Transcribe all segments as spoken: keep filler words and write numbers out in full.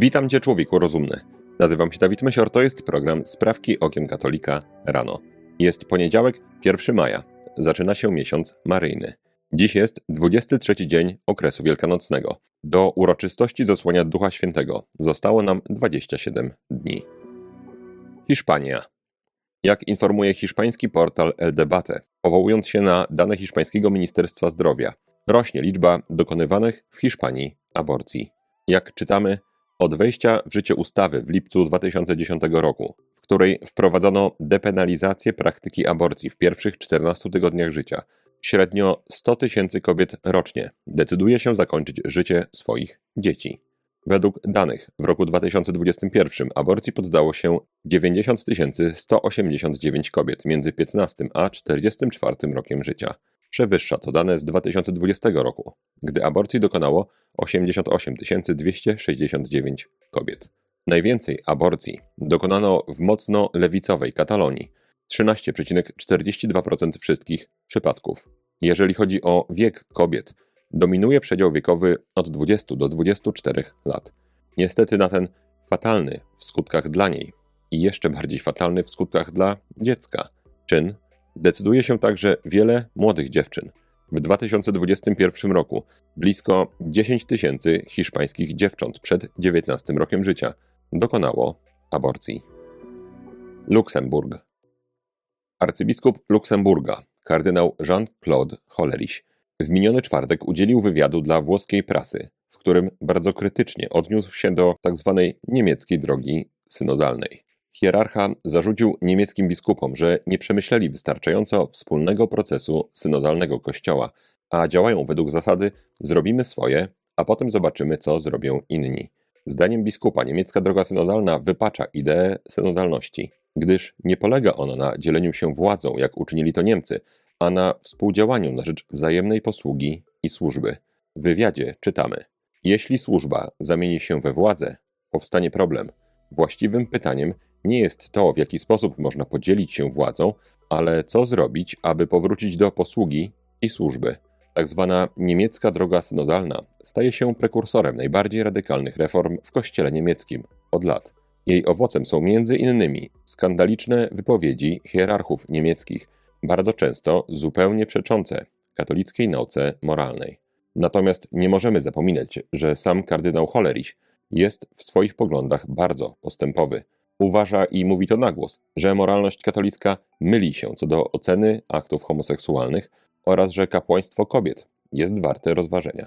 Witam Cię, człowieku rozumny. Nazywam się Dawid Mysior, to jest program Sprawki Okiem Katolika rano. Jest poniedziałek, pierwszego maja. Zaczyna się miesiąc maryjny. Dziś jest dwudziesty trzeci dzień okresu wielkanocnego. Do uroczystości zesłania Ducha Świętego zostało nam dwadzieścia siedem dni. Hiszpania. Jak informuje hiszpański portal El Debate, powołując się na dane hiszpańskiego Ministerstwa Zdrowia, rośnie liczba dokonywanych w Hiszpanii aborcji. Jak czytamy, od wejścia w życie ustawy w lipcu dwa tysiące dziesiątego roku, w której wprowadzono depenalizację praktyki aborcji w pierwszych czternastu tygodniach życia, średnio sto tysięcy kobiet rocznie decyduje się zakończyć życie swoich dzieci. Według danych w roku dwa tysiące dwudziestym pierwszym aborcji poddało się dziewięćdziesiąt tysięcy sto osiemdziesiąt dziewięć kobiet między piętnastym a czterdziestym czwartym rokiem życia. Przewyższa to dane z dwa tysiące dwudziestego roku, gdy aborcji dokonało osiemdziesiąt osiem tysięcy dwieście sześćdziesiąt dziewięć kobiet. Najwięcej aborcji dokonano w mocno lewicowej Katalonii, trzynaście przecinek czterdzieści dwa procent wszystkich przypadków. Jeżeli chodzi o wiek kobiet, dominuje przedział wiekowy od dwudziestu do dwudziestu czterech lat. Niestety na ten fatalny w skutkach dla niej i jeszcze bardziej fatalny w skutkach dla dziecka czyn decyduje się także wiele młodych dziewczyn. W dwa tysiące dwudziestym pierwszym roku blisko dziesięć tysięcy hiszpańskich dziewcząt przed dziewiętnastym rokiem życia dokonało aborcji. Luksemburg. Arcybiskup Luksemburga, kardynał Jean-Claude Hollerich, w miniony czwartek udzielił wywiadu dla włoskiej prasy, w którym bardzo krytycznie odniósł się do tzw. niemieckiej drogi synodalnej. Hierarcha zarzucił niemieckim biskupom, że nie przemyśleli wystarczająco wspólnego procesu synodalnego Kościoła, a działają według zasady zrobimy swoje, a potem zobaczymy, co zrobią inni. Zdaniem biskupa niemiecka droga synodalna wypacza ideę synodalności, gdyż nie polega ona na dzieleniu się władzą, jak uczynili to Niemcy, a na współdziałaniu na rzecz wzajemnej posługi i służby. W wywiadzie czytamy: jeśli służba zamieni się we władzę, powstanie problem. Właściwym pytaniem nie jest to, w jaki sposób można podzielić się władzą, ale co zrobić, aby powrócić do posługi i służby. Tak zwana niemiecka droga synodalna staje się prekursorem najbardziej radykalnych reform w kościele niemieckim od lat. Jej owocem są między innymi skandaliczne wypowiedzi hierarchów niemieckich, bardzo często zupełnie przeczące katolickiej nauce moralnej. Natomiast nie możemy zapominać, że sam kardynał Hollerich jest w swoich poglądach bardzo postępowy. Uważa i mówi to na głos, że moralność katolicka myli się co do oceny aktów homoseksualnych oraz że kapłaństwo kobiet jest warte rozważenia.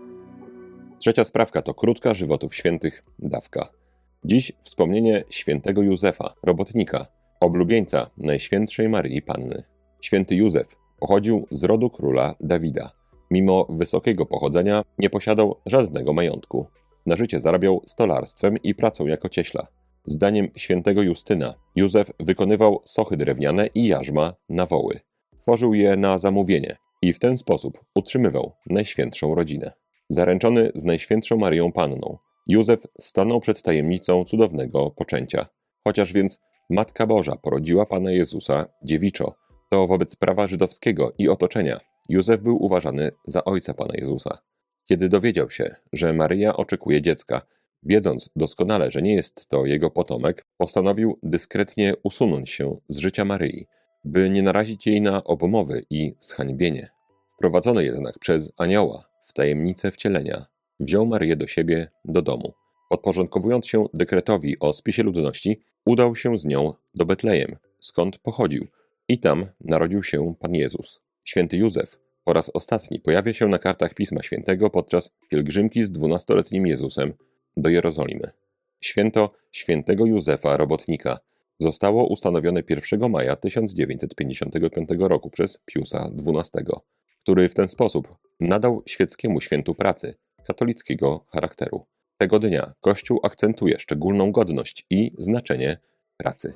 Trzecia sprawka to krótka żywotów świętych dawka. Dziś wspomnienie świętego Józefa, robotnika, oblubieńca Najświętszej Maryi Panny. Święty Józef pochodził z rodu króla Dawida. Mimo wysokiego pochodzenia nie posiadał żadnego majątku. Na życie zarabiał stolarstwem i pracą jako cieśla. Zdaniem świętego Justyna, Józef wykonywał sochy drewniane i jarzma na woły. Tworzył je na zamówienie i w ten sposób utrzymywał najświętszą rodzinę. Zaręczony z Najświętszą Maryją Panną, Józef stanął przed tajemnicą cudownego poczęcia. Chociaż więc Matka Boża porodziła Pana Jezusa dziewiczo, to wobec prawa żydowskiego i otoczenia Józef był uważany za ojca Pana Jezusa. Kiedy dowiedział się, że Maryja oczekuje dziecka, wiedząc doskonale, że nie jest to jego potomek, postanowił dyskretnie usunąć się z życia Maryi, by nie narazić jej na obmowy i zhańbienie. Wprowadzony jednak przez anioła w tajemnicę wcielenia, wziął Maryję do siebie do domu. Podporządkowując się dekretowi o spisie ludności, udał się z nią do Betlejem, skąd pochodził, i tam narodził się Pan Jezus. Święty Józef po raz ostatni pojawia się na kartach Pisma Świętego podczas pielgrzymki z dwunastoletnim Jezusem do Jerozolimy. Święto świętego Józefa Robotnika zostało ustanowione pierwszego maja tysiąc dziewięćset pięćdziesiątego piątego roku przez Piusa dwunastego, który w ten sposób nadał świeckiemu świętu pracy katolickiego charakteru. Tego dnia Kościół akcentuje szczególną godność i znaczenie pracy.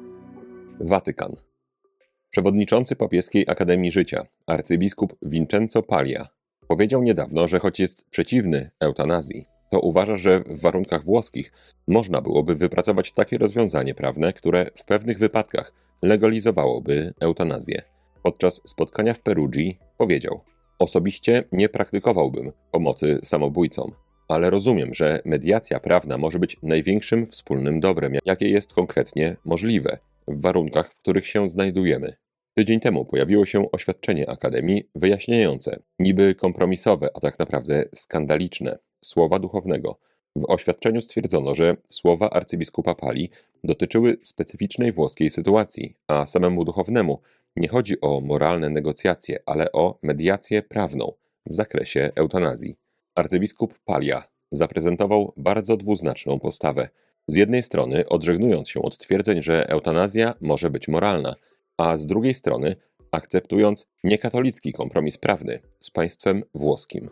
Watykan. Przewodniczący Papieskiej Akademii Życia, arcybiskup Vincenzo Paglia, powiedział niedawno, że choć jest przeciwny eutanazji, to uważa, że w warunkach włoskich można byłoby wypracować takie rozwiązanie prawne, które w pewnych wypadkach legalizowałoby eutanazję. Podczas spotkania w Perugii powiedział: osobiście nie praktykowałbym pomocy samobójcom. ale rozumiem, że mediacja prawna może być największym wspólnym dobrem, jakie jest konkretnie możliwe, w warunkach, w których się znajdujemy. Tydzień temu pojawiło się oświadczenie Akademii wyjaśniające, niby kompromisowe, a tak naprawdę skandaliczne, słowa duchownego. W oświadczeniu stwierdzono, że słowa arcybiskupa Pali dotyczyły specyficznej włoskiej sytuacji, a samemu duchownemu nie chodzi o moralne negocjacje, ale o mediację prawną w zakresie eutanazji. Arcybiskup Palia zaprezentował bardzo dwuznaczną postawę. Z jednej strony odżegnując się od twierdzeń, że eutanazja może być moralna, a z drugiej strony akceptując niekatolicki kompromis prawny z państwem włoskim.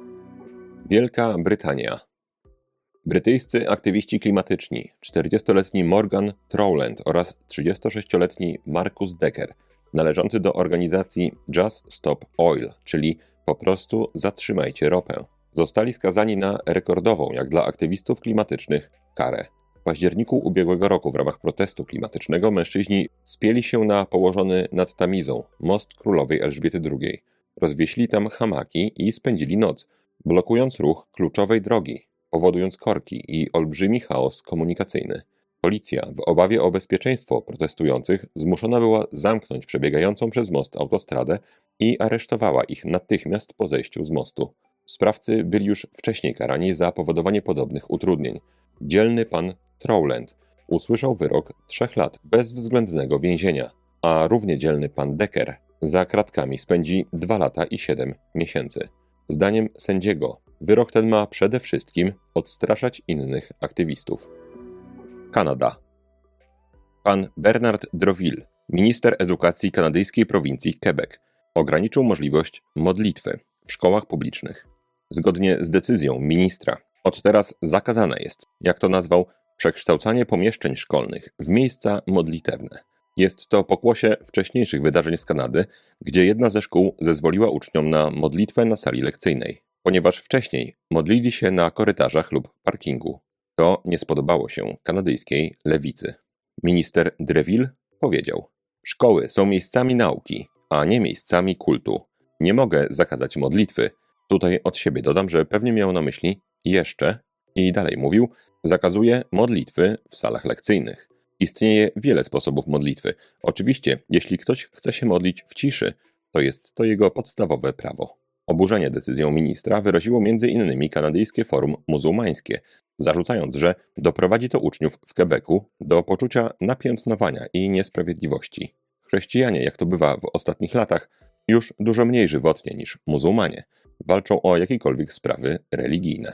Wielka Brytania. Brytyjscy aktywiści klimatyczni, czterdziestoletni Morgan Trowland oraz trzydziestosześcioletni Marcus Decker, należący do organizacji Just Stop Oil, czyli po prostu zatrzymajcie ropę, zostali skazani na rekordową, jak dla aktywistów klimatycznych, karę. W październiku ubiegłego roku w ramach protestu klimatycznego mężczyźni spięli się na położony nad Tamizą most królowej Elżbiety drugiej. Rozwieśli tam hamaki i spędzili noc, blokując ruch kluczowej drogi, powodując korki i olbrzymi chaos komunikacyjny. Policja, w obawie o bezpieczeństwo protestujących, zmuszona była zamknąć przebiegającą przez most autostradę i aresztowała ich natychmiast po zejściu z mostu. Sprawcy byli już wcześniej karani za powodowanie podobnych utrudnień. Dzielny pan Trowland usłyszał wyrok trzech lat bezwzględnego więzienia, a równie dzielny pan Decker za kratkami spędzi dwa lata i siedem miesięcy. Zdaniem sędziego wyrok ten ma przede wszystkim odstraszać innych aktywistów. Kanada. Pan Bernard Droville, minister edukacji kanadyjskiej prowincji Quebec, ograniczył możliwość modlitwy w szkołach publicznych. Zgodnie z decyzją ministra, od teraz zakazane jest, jak to nazwał, przekształcanie pomieszczeń szkolnych w miejsca modlitewne. Jest to pokłosie wcześniejszych wydarzeń z Kanady, gdzie jedna ze szkół zezwoliła uczniom na modlitwę na sali lekcyjnej, ponieważ wcześniej modlili się na korytarzach lub parkingu. To nie spodobało się kanadyjskiej lewicy. Minister Dreville powiedział: szkoły są miejscami nauki, a nie miejscami kultu. Nie mogę zakazać modlitwy. Tutaj od siebie dodam, że pewnie miał na myśli jeszcze i dalej mówił: zakazuje modlitwy w salach lekcyjnych. Istnieje wiele sposobów modlitwy. Oczywiście, jeśli ktoś chce się modlić w ciszy, to jest to jego podstawowe prawo. Oburzenie decyzją ministra wyraziło między innymi kanadyjskie forum muzułmańskie, zarzucając, że doprowadzi to uczniów w Quebecu do poczucia napiętnowania i niesprawiedliwości. Chrześcijanie, jak to bywa w ostatnich latach, już dużo mniej żywotnie niż muzułmanie, walczą o jakiekolwiek sprawy religijne.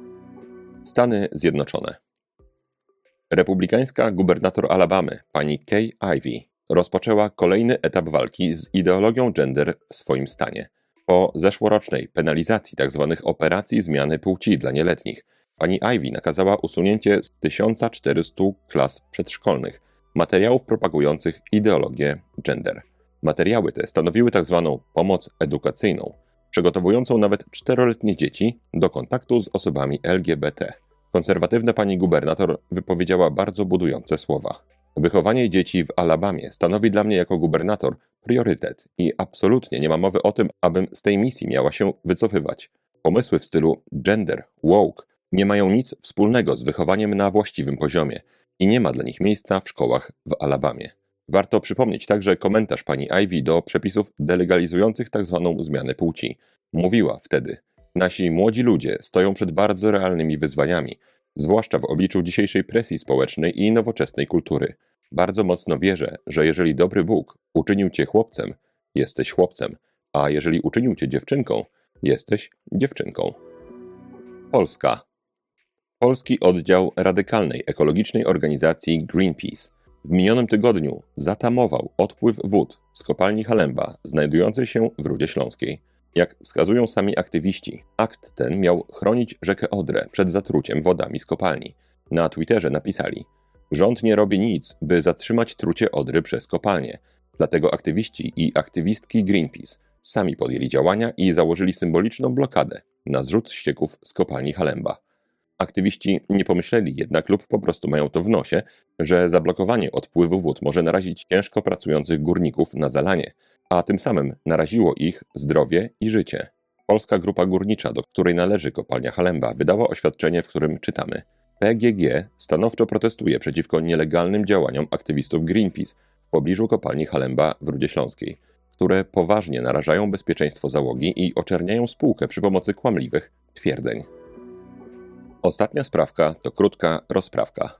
Stany Zjednoczone. Republikańska gubernator Alabamy, pani Kay Ivey, rozpoczęła kolejny etap walki z ideologią gender w swoim stanie. Po zeszłorocznej penalizacji tzw. operacji zmiany płci dla nieletnich, pani Ivey nakazała usunięcie z tysiąc czterysta klas przedszkolnych materiałów propagujących ideologię gender. Materiały te stanowiły tzw. pomoc edukacyjną, przygotowującą nawet czteroletnie dzieci do kontaktu z osobami L G B T. Konserwatywna pani gubernator wypowiedziała bardzo budujące słowa. Wychowanie dzieci w Alabamie stanowi dla mnie jako gubernator priorytet i absolutnie nie ma mowy o tym, abym z tej misji miała się wycofywać. Pomysły w stylu gender, woke nie mają nic wspólnego z wychowaniem na właściwym poziomie i nie ma dla nich miejsca w szkołach w Alabamie. Warto przypomnieć także komentarz pani Ivey do przepisów delegalizujących tzw. zmianę płci. Mówiła wtedy: nasi młodzi ludzie stoją przed bardzo realnymi wyzwaniami, zwłaszcza w obliczu dzisiejszej presji społecznej i nowoczesnej kultury. Bardzo mocno wierzę, że jeżeli dobry Bóg uczynił cię chłopcem, jesteś chłopcem, a jeżeli uczynił cię dziewczynką, jesteś dziewczynką. Polska. Polski oddział radykalnej ekologicznej organizacji Greenpeace w minionym tygodniu zatamował odpływ wód z kopalni Halemba znajdującej się w Rudzie Śląskiej. Jak wskazują sami aktywiści, akt ten miał chronić rzekę Odrę przed zatruciem wodami z kopalni. Na Twitterze napisali: rząd nie robi nic, by zatrzymać trucie Odry przez kopalnie. Dlatego aktywiści i aktywistki Greenpeace sami podjęli działania i założyli symboliczną blokadę na zrzut ścieków z kopalni Halemba. Aktywiści nie pomyśleli jednak lub po prostu mają to w nosie, że zablokowanie odpływu wód może narazić ciężko pracujących górników na zalanie, a tym samym naraziło ich zdrowie i życie. Polska Grupa Górnicza, do której należy kopalnia Halemba, wydała oświadczenie, w którym czytamy: P G G stanowczo protestuje przeciwko nielegalnym działaniom aktywistów Greenpeace w pobliżu kopalni Halemba w Rudzie Śląskiej, które poważnie narażają bezpieczeństwo załogi i oczerniają spółkę przy pomocy kłamliwych twierdzeń. Ostatnia sprawka to krótka rozprawka.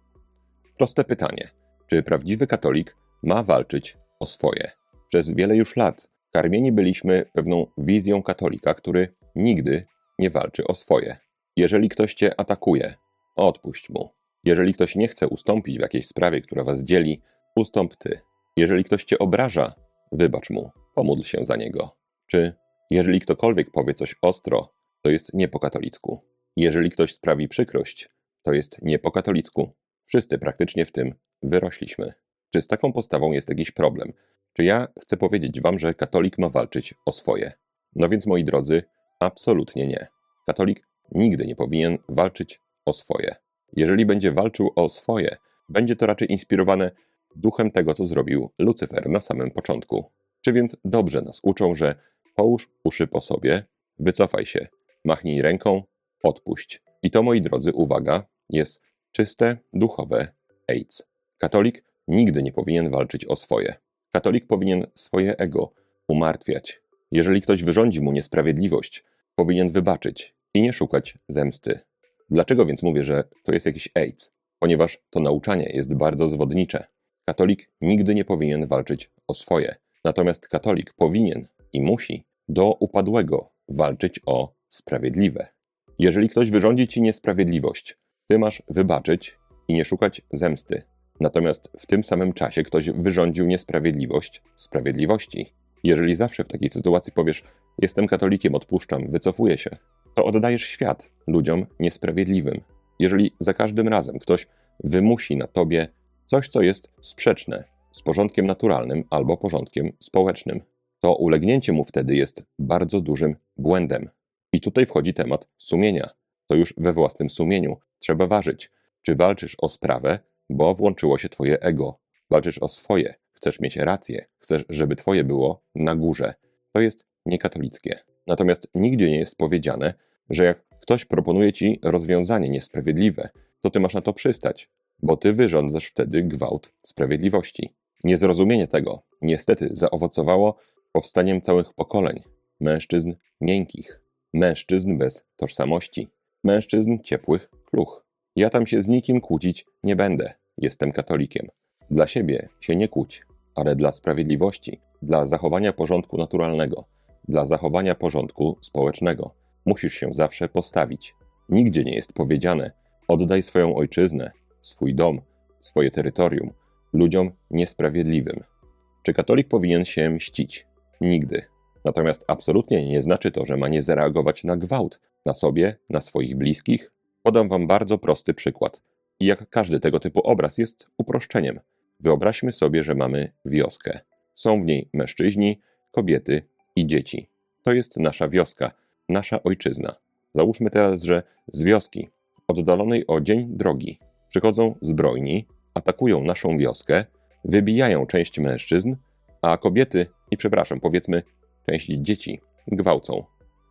Proste pytanie: czy prawdziwy katolik ma walczyć o swoje? Przez wiele już lat karmieni byliśmy pewną wizją katolika, który nigdy nie walczy o swoje. Jeżeli ktoś cię atakuje, odpuść mu. Jeżeli ktoś nie chce ustąpić w jakiejś sprawie, która was dzieli, ustąp ty. Jeżeli ktoś cię obraża, wybacz mu, pomódl się za niego. Czy jeżeli ktokolwiek powie coś ostro, to jest nie po katolicku. Jeżeli ktoś sprawi przykrość, to jest nie po katolicku. Wszyscy praktycznie w tym wyrośliśmy. Czy z taką postawą jest jakiś problem? Czy ja chcę powiedzieć wam, że katolik ma walczyć o swoje? No więc, moi drodzy, absolutnie nie. Katolik nigdy nie powinien walczyć o swoje. Jeżeli będzie walczył o swoje, będzie to raczej inspirowane duchem tego, co zrobił Lucyfer na samym początku. Czy więc dobrze nas uczą, że połóż uszy po sobie, wycofaj się, machnij ręką, odpuść. I to, moi drodzy, uwaga, jest czyste, duchowe AIDS. Katolik nigdy nie powinien walczyć o swoje. Katolik powinien swoje ego umartwiać. Jeżeli ktoś wyrządzi mu niesprawiedliwość, powinien wybaczyć i nie szukać zemsty. Dlaczego więc mówię, że to jest jakiś AIDS? Ponieważ to nauczanie jest bardzo zwodnicze. Katolik nigdy nie powinien walczyć o swoje. Natomiast katolik powinien i musi do upadłego walczyć o sprawiedliwe. Jeżeli ktoś wyrządzi ci niesprawiedliwość, ty masz wybaczyć i nie szukać zemsty. Natomiast w tym samym czasie ktoś wyrządził niesprawiedliwość sprawiedliwości. Jeżeli zawsze w takiej sytuacji powiesz: jestem katolikiem, odpuszczam, wycofuję się, to oddajesz świat ludziom niesprawiedliwym. Jeżeli za każdym razem ktoś wymusi na tobie coś, co jest sprzeczne z porządkiem naturalnym albo porządkiem społecznym, to ulegnięcie mu wtedy jest bardzo dużym błędem. I tutaj wchodzi temat sumienia. To już we własnym sumieniu trzeba ważyć, czy walczysz o sprawę, bo włączyło się twoje ego. Walczysz o swoje, chcesz mieć rację, chcesz, żeby twoje było na górze. To jest niekatolickie. Natomiast nigdzie nie jest powiedziane, że jak ktoś proponuje ci rozwiązanie niesprawiedliwe, to ty masz na to przystać, bo ty wyrządzasz wtedy gwałt sprawiedliwości. Niezrozumienie tego niestety zaowocowało powstaniem całych pokoleń mężczyzn miękkich, mężczyzn bez tożsamości, mężczyzn ciepłych kluch. Ja tam się z nikim kłócić nie będę, jestem katolikiem. Dla siebie się nie kłóć, ale dla sprawiedliwości, dla zachowania porządku naturalnego, dla zachowania porządku społecznego musisz się zawsze postawić. Nigdzie nie jest powiedziane: oddaj swoją ojczyznę, swój dom, swoje terytorium ludziom niesprawiedliwym. Czy katolik powinien się mścić? Nigdy. Natomiast absolutnie nie znaczy to, że ma nie zareagować na gwałt, na sobie, na swoich bliskich. Podam wam bardzo prosty przykład. I jak każdy tego typu obraz jest uproszczeniem. Wyobraźmy sobie, że mamy wioskę. Są w niej mężczyźni, kobiety i dzieci. To jest nasza wioska, nasza ojczyzna. Załóżmy teraz, że z wioski, oddalonej o dzień drogi, przychodzą zbrojni, atakują naszą wioskę, wybijają część mężczyzn, a kobiety, i przepraszam, powiedzmy, część dzieci gwałcą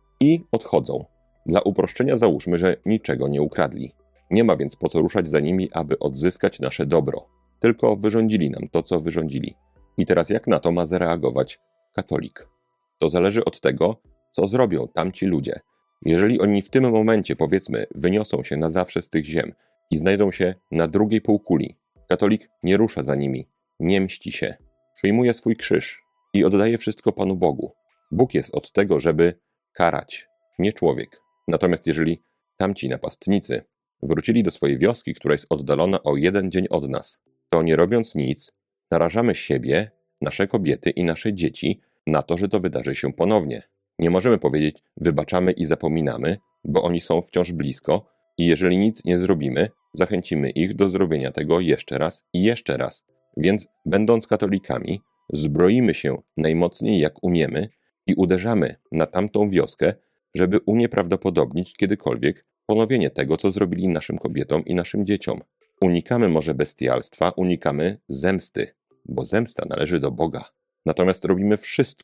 i odchodzą. Dla uproszczenia załóżmy, że niczego nie ukradli. Nie ma więc po co ruszać za nimi, aby odzyskać nasze dobro. Tylko wyrządzili nam to, co wyrządzili. I teraz jak na to ma zareagować katolik? To zależy od tego, co zrobią tamci ludzie. Jeżeli oni w tym momencie, powiedzmy, wyniosą się na zawsze z tych ziem i znajdą się na drugiej półkuli, katolik nie rusza za nimi, nie mści się, przyjmuje swój krzyż i oddaje wszystko Panu Bogu. Bóg jest od tego, żeby karać, nie człowiek. Natomiast jeżeli tamci napastnicy wrócili do swojej wioski, która jest oddalona o jeden dzień od nas, to nie robiąc nic, narażamy siebie, nasze kobiety i nasze dzieci na to, że to wydarzy się ponownie. Nie możemy powiedzieć: wybaczamy i zapominamy, bo oni są wciąż blisko i jeżeli nic nie zrobimy, zachęcimy ich do zrobienia tego jeszcze raz i jeszcze raz. Więc będąc katolikami, zbroimy się najmocniej jak umiemy i uderzamy na tamtą wioskę, żeby unieprawdopodobnić kiedykolwiek ponowienie tego, co zrobili naszym kobietom i naszym dzieciom. Unikamy może bestialstwa, unikamy zemsty, bo zemsta należy do Boga. Natomiast robimy wszystko,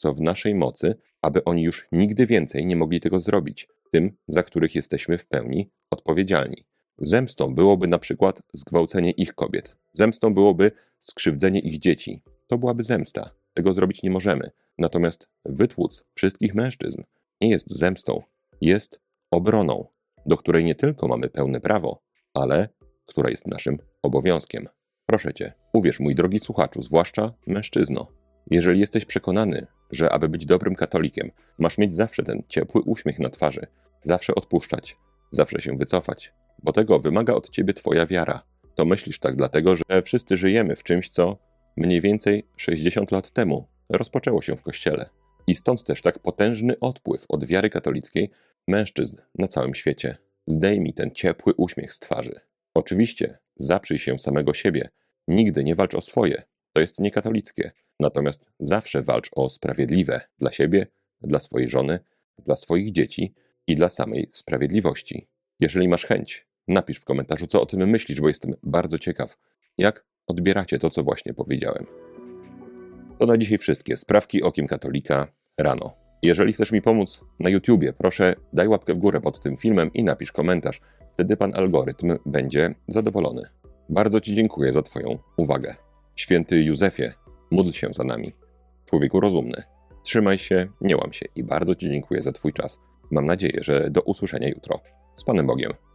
co w naszej mocy, aby oni już nigdy więcej nie mogli tego zrobić, tym, za których jesteśmy w pełni odpowiedzialni. Zemstą byłoby na przykład zgwałcenie ich kobiet. Zemstą byłoby skrzywdzenie ich dzieci. To byłaby zemsta. Tego zrobić nie możemy. Natomiast wytłuc wszystkich mężczyzn nie jest zemstą, jest obroną, do której nie tylko mamy pełne prawo, ale która jest naszym obowiązkiem. Proszę Cię, uwierz, mój drogi słuchaczu, zwłaszcza mężczyzno, jeżeli jesteś przekonany, że aby być dobrym katolikiem, masz mieć zawsze ten ciepły uśmiech na twarzy, zawsze odpuszczać, zawsze się wycofać, bo tego wymaga od Ciebie Twoja wiara, to myślisz tak dlatego, że wszyscy żyjemy w czymś, co mniej więcej sześćdziesiąt lat temu rozpoczęło się w Kościele. I stąd też tak potężny odpływ od wiary katolickiej mężczyzn na całym świecie. Zdejmij ten ciepły uśmiech z twarzy. Oczywiście zaprzyj się samego siebie. Nigdy nie walcz o swoje. To jest niekatolickie. Natomiast zawsze walcz o sprawiedliwe dla siebie, dla swojej żony, dla swoich dzieci i dla samej sprawiedliwości. Jeżeli masz chęć, napisz w komentarzu, co o tym myślisz, bo jestem bardzo ciekaw, jak odbieracie to, co właśnie powiedziałem. To na dzisiaj wszystkie sprawki okiem katolika rano. Jeżeli chcesz mi pomóc na YouTubie, proszę daj łapkę w górę pod tym filmem i napisz komentarz. Wtedy pan algorytm będzie zadowolony. Bardzo Ci dziękuję za Twoją uwagę. Święty Józefie, módl się za nami. Człowieku rozumny, trzymaj się, nie łam się i bardzo Ci dziękuję za Twój czas. Mam nadzieję, że do usłyszenia jutro. Z Panem Bogiem.